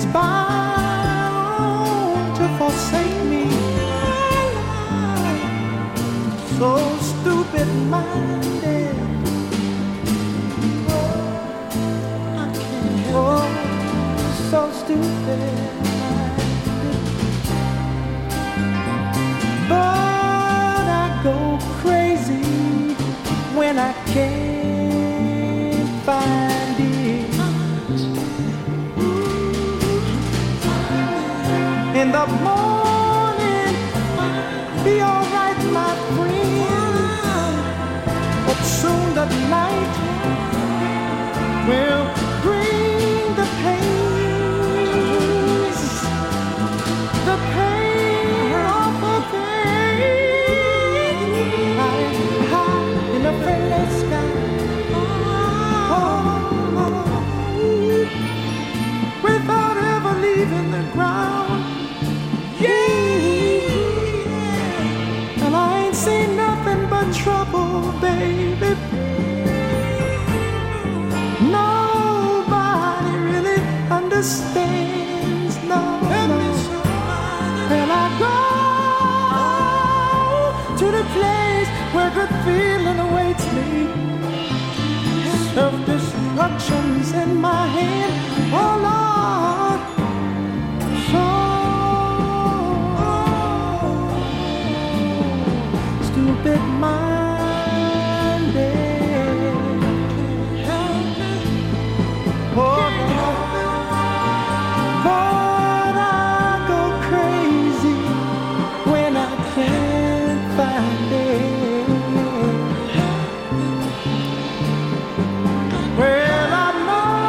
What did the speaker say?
it's bound to forsake me. So stupid-minded, oh, so stupid-minded. But I go crazy when I can't find it. In the morning, be all right, my friend, but soon the night will bring the pain of a pain. I'm high in a friendless sky, without ever leaving the ground. Yeah, and I ain't seen nothing but trouble, baby. Nobody really understands, no. And I go to the place where good feeling awaits me. Self-destruction's in my hand.